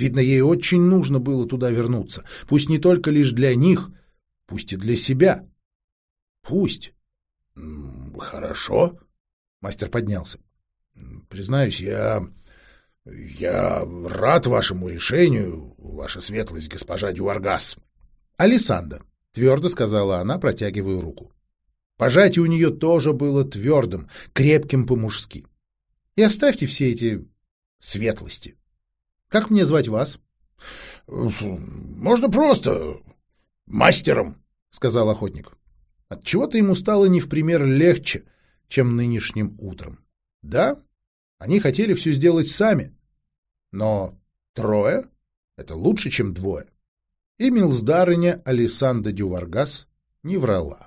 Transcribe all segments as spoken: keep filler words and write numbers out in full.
Видно, ей очень нужно было туда вернуться, пусть не только лишь для них, пусть и для себя. Пусть. — Хорошо. Мастер поднялся. — Признаюсь, я... я рад вашему решению, ваша светлость, госпожа Дюваргас. — Алисанда, — твердо сказала она, протягивая руку. Пожатие у нее тоже было твердым, крепким по-мужски. И оставьте все эти светлости. Как мне звать вас? — Можно просто мастером, — сказал охотник. Отчего-то ему стало не в пример легче, чем нынешним утром. Да, они хотели все сделать сами, но трое — это лучше, чем двое. И милздарыня Алисанда Дюваргас не врала.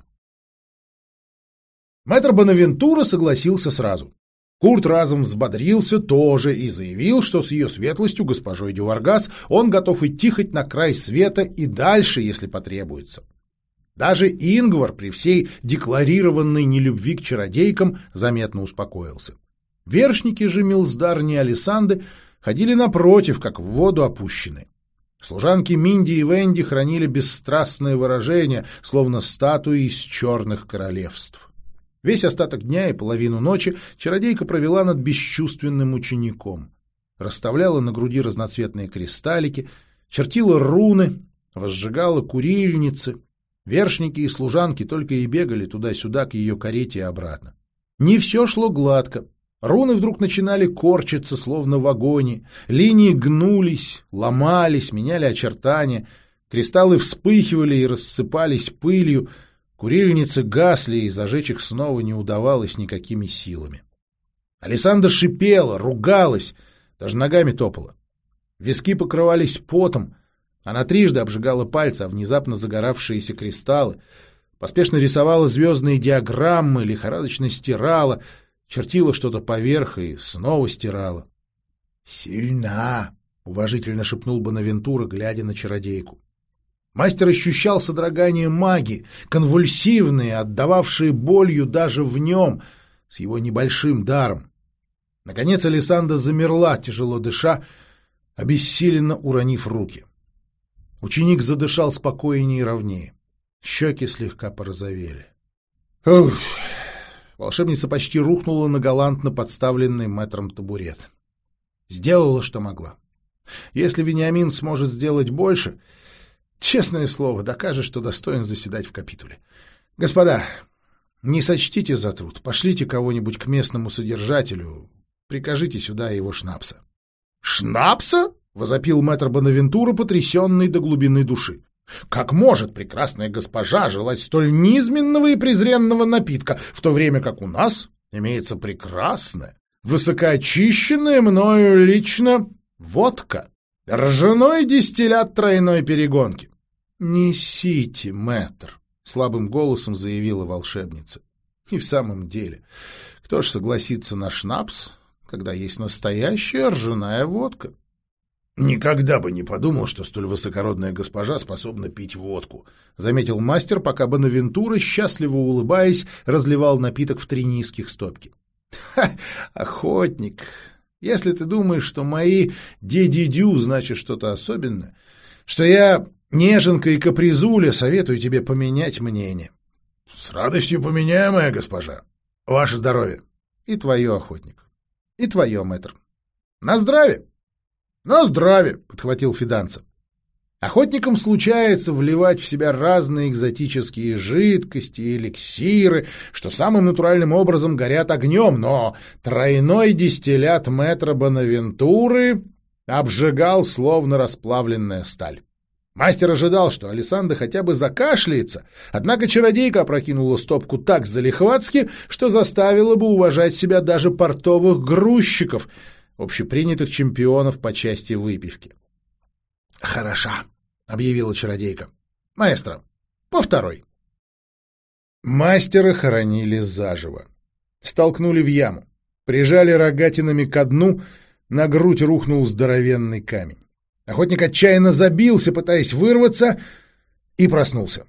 Мэтр Бонавентура согласился сразу. Курт разом взбодрился тоже и заявил, что с ее светлостью, госпожой Дюваргас, он готов идти хоть на край света и дальше, если потребуется. Даже Ингвар при всей декларированной нелюбви к чародейкам заметно успокоился. Вершники же милздарни Алисанды ходили напротив, как в воду опущены. Служанки Минди и Венди хранили бесстрастное выражение, словно статуи из черных королевств. Весь остаток дня и половину ночи чародейка провела над бесчувственным учеником. Расставляла на груди разноцветные кристаллики, чертила руны, возжигала курильницы. Вершники и служанки только и бегали туда-сюда к ее карете и обратно. Не все шло гладко. Руны вдруг начинали корчиться, словно в агонии. Линии гнулись, ломались, меняли очертания. Кристаллы вспыхивали и рассыпались пылью. Курильницы гасли, и зажечь их снова не удавалось никакими силами. Алисанда шипела, ругалась, даже ногами топала. Виски покрывались потом. Она трижды обжигала пальцы, а внезапно загоравшиеся кристаллы. Поспешно рисовала звездные диаграммы, лихорадочно стирала, чертила что-то поверх и снова стирала. — Сильна! — уважительно шепнул Бонавентура, глядя на чародейку. Мастер ощущал содрогание магии, конвульсивные, отдававшие болью даже в нем, с его небольшим даром. Наконец Алисанда замерла, тяжело дыша, обессиленно уронив руки. Ученик задышал спокойнее и ровнее. Щеки слегка порозовели. Ух! Волшебница почти рухнула на галантно подставленный мэтром табурет. Сделала, что могла. Если Вениамин сможет сделать больше, честное слово, докажет, что достоин заседать в капитуле. Господа, не сочтите за труд, пошлите кого-нибудь к местному содержателю, прикажите сюда его шнапса. — Шнапса? — возопил мэтр Бонавентура, потрясенный до глубины души. — Как может прекрасная госпожа желать столь низменного и презренного напитка, в то время как у нас имеется прекрасная, высокоочищенная мною лично водка, ржаной дистиллят тройной перегонки? — Несите, мэтр, — слабым голосом заявила волшебница. — И в самом деле, кто ж согласится на шнапс, когда есть настоящая ржаная водка? — Никогда бы не подумал, что столь высокородная госпожа способна пить водку, — заметил мастер, пока Бонавентура, счастливо улыбаясь, разливал напиток в три низких стопки. — Ха, охотник, если ты думаешь, что мои ди-ди-дю значит что-то особенное, что я неженка и капризуля, советую тебе поменять мнение. — С радостью поменяю, моя госпожа. Ваше здоровье. И твое, охотник. И твое, мэтр. На здравие. — На здравие, — подхватил Фиданца. Охотникам случается вливать в себя разные экзотические жидкости и эликсиры, что самым натуральным образом горят огнем, но тройной дистиллят мэтра Бонавентуры обжигал, словно расплавленная сталь. Мастер ожидал, что Алисанда хотя бы закашляется, однако чародейка опрокинула стопку так залихватски, что заставила бы уважать себя даже портовых грузчиков, общепринятых чемпионов по части выпивки. — Хороша, — объявила чародейка. — Маэстро, по второй. Мастера хоронили заживо. Столкнули в яму, прижали рогатинами ко дну, на грудь рухнул здоровенный камень. Охотник отчаянно забился, пытаясь вырваться, и проснулся.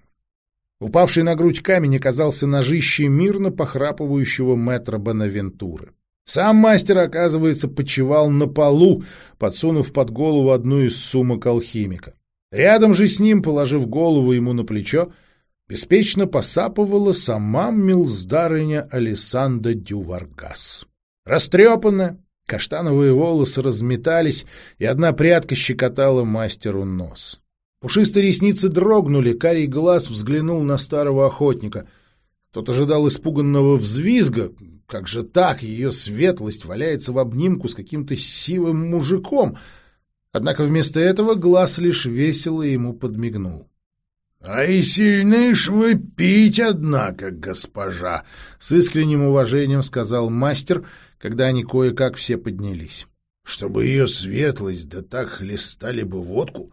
Упавший на грудь камень оказался ножищей мирно похрапывающего мэтра Бонавентуры. Сам мастер, оказывается, почивал на полу, подсунув под голову одну из сумок алхимика. Рядом же с ним, положив голову ему на плечо, беспечно посапывала сама милздарыня Алессандра дю Варгас. Растрепанная, каштановые волосы разметались, и одна прядка щекотала мастеру нос. Пушистые ресницы дрогнули, карий глаз взглянул на старого охотника. Тот ожидал испуганного взвизга. Как же так? Ее светлость валяется в обнимку с каким-то сивым мужиком. Однако вместо этого глаз лишь весело ему подмигнул. — А и сильны ж вы пить, однако, госпожа! — с искренним уважением сказал мастер, когда они кое-как все поднялись. — Чтобы ее светлость да так хлестали бы водку.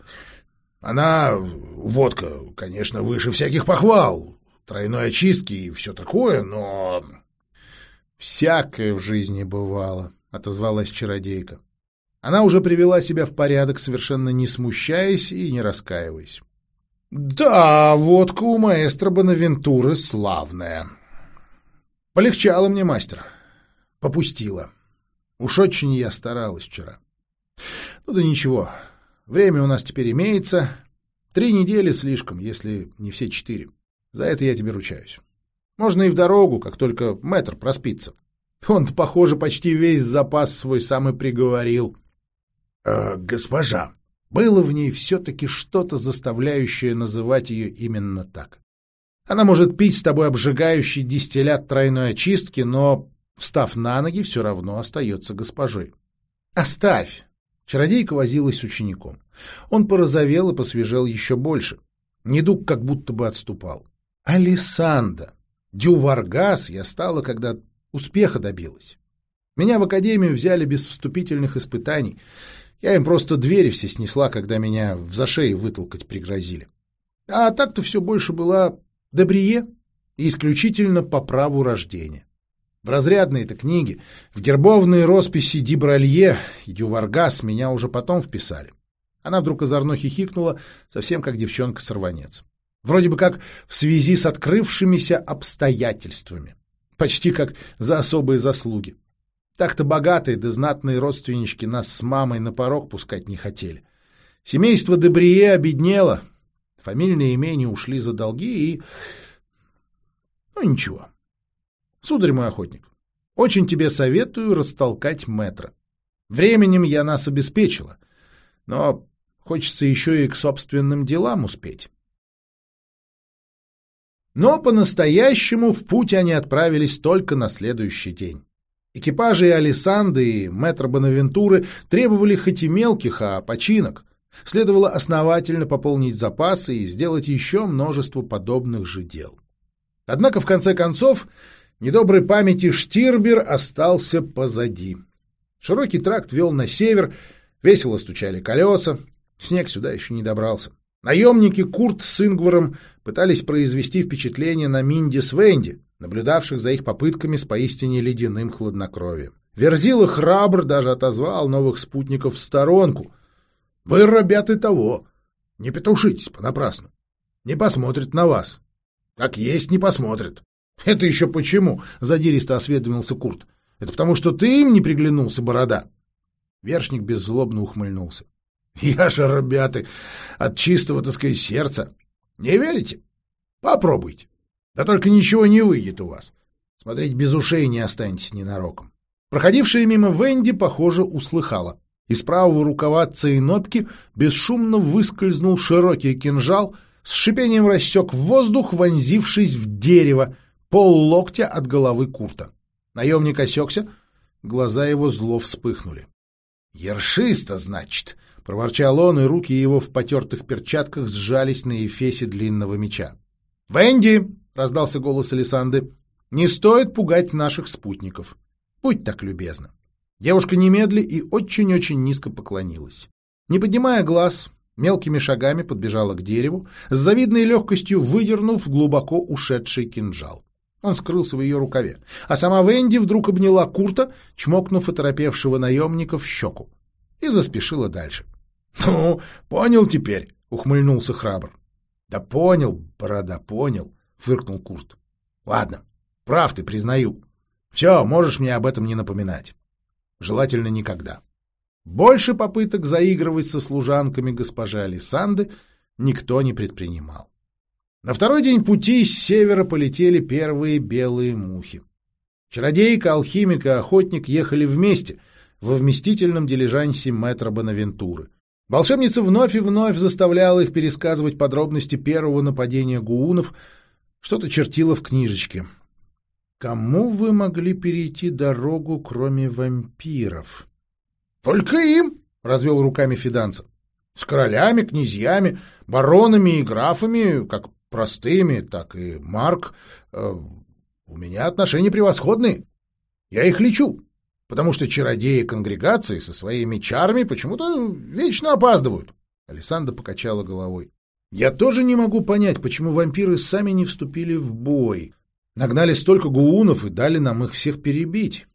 Она, водка, конечно, выше всяких похвал, тройной очистки и все такое, но... — Всякое в жизни бывало, — отозвалась чародейка. Она уже привела себя в порядок, совершенно не смущаясь и не раскаиваясь. — Да, водка у маэстро Бонавентуры славная. Полегчало мне, мастер. Попустила. Уж очень я старалась вчера. Ну да ничего, время у нас теперь имеется. Три недели слишком, если не все четыре. За это я тебе ручаюсь. Можно и в дорогу, как только мэтр проспится. Он-то, похоже, почти весь запас свой сам и приговорил. Э, госпожа, было в ней все-таки что-то, заставляющее называть ее именно так. Она может пить с тобой обжигающий дистиллят тройной очистки, но, встав на ноги, все равно остается госпожой. Оставь! Чародейка возилась с учеником. Он порозовел и посвежел еще больше. Недуг как будто бы отступал. Алессандра дю Варгас я стала, когда успеха добилась. Меня в академию взяли без вступительных испытаний. Я им просто двери все снесла, когда меня в зашей вытолкать пригрозили. А так-то все больше была Дебрие и исключительно по праву рождения. В разрядные-то книги, в гербовные росписи Ди Бролье и Дю Варгас меня уже потом вписали. Она вдруг озорно хихикнула, совсем как девчонка-сорванец. Вроде бы как в связи с открывшимися обстоятельствами. Почти как за особые заслуги. Так-то богатые да знатные родственнички нас с мамой на порог пускать не хотели. Семейство Дебрие обеднело, фамильные имения ушли за долги и... Ну, ничего. Сударь мой охотник, очень тебе советую растолкать мэтра. Временем я нас обеспечила, но хочется еще и к собственным делам успеть. Но по-настоящему в путь они отправились только на следующий день. Экипажи Алессандры и мэтра Бонавентуры требовали хоть и мелких, а починок. Следовало основательно пополнить запасы и сделать еще множество подобных же дел. Однако, в конце концов, недоброй памяти Штирбер остался позади. Широкий тракт вел на север, весело стучали колеса, снег сюда еще не добрался. Наемники Курт с Ингваром пытались произвести впечатление на Минди с Венди, наблюдавших за их попытками с поистине ледяным хладнокровием. Верзила храбр даже отозвал новых спутников в сторонку. — Вы, ребята, того, не петушитесь понапрасну. Не посмотрят на вас. Как есть не посмотрят. — Это еще почему? — задиристо осведомился Курт. — Это потому, что ты им не приглянулся, борода? Вершник беззлобно ухмыльнулся. — Я же, ребята, от чистого, так сказать, сердца. Не верите? Попробуйте. Да только ничего не выйдет у вас. Смотреть без ушей не останетесь ненароком. Проходившая мимо Венди, похоже, услыхала. Из правого рукава цейнопки бесшумно выскользнул широкий кинжал, с шипением рассек воздух, вонзившись в дерево, поллоктя от головы Курта. Наемник осекся, глаза его зло вспыхнули. — Ершиста, значит! — проворчал он, и руки его в потертых перчатках сжались на эфесе длинного меча. — Венди! — раздался голос Алессандры. — Не стоит пугать наших спутников. Будь так любезна. Девушка немедля и очень-очень низко поклонилась. Не поднимая глаз, мелкими шагами подбежала к дереву, с завидной легкостью выдернув глубоко ушедший кинжал. Он скрылся в ее рукаве, а сама Венди вдруг обняла Курта, чмокнув оторопевшего наемника в щеку, и заспешила дальше. — Ну, понял теперь, — ухмыльнулся храбр. — Да понял, борода, понял, — фыркнул Курт. — Ладно, прав ты, признаю. Все, можешь мне об этом не напоминать. Желательно никогда. Больше попыток заигрывать со служанками госпожи Алисанды никто не предпринимал. На второй день пути с севера полетели первые белые мухи. Чародейка, алхимик и охотник ехали вместе во вместительном дилижансе мэтра Бонавентуры. Волшебница вновь и вновь заставляла их пересказывать подробности первого нападения гуунов, что-то чертила в книжечке. Кому вы могли перейти дорогу, кроме вампиров? — Только им, — развел руками Фиданца. — С королями, князьями, баронами и графами, как простыми, так и Марк. Э, у меня отношения превосходные. Я их лечу, потому что чародеи конгрегации со своими чарами почему-то вечно опаздывают. Алисанда покачала головой. Я тоже не могу понять, почему вампиры сами не вступили в бой. Нагнали столько гуунов и дали нам их всех перебить.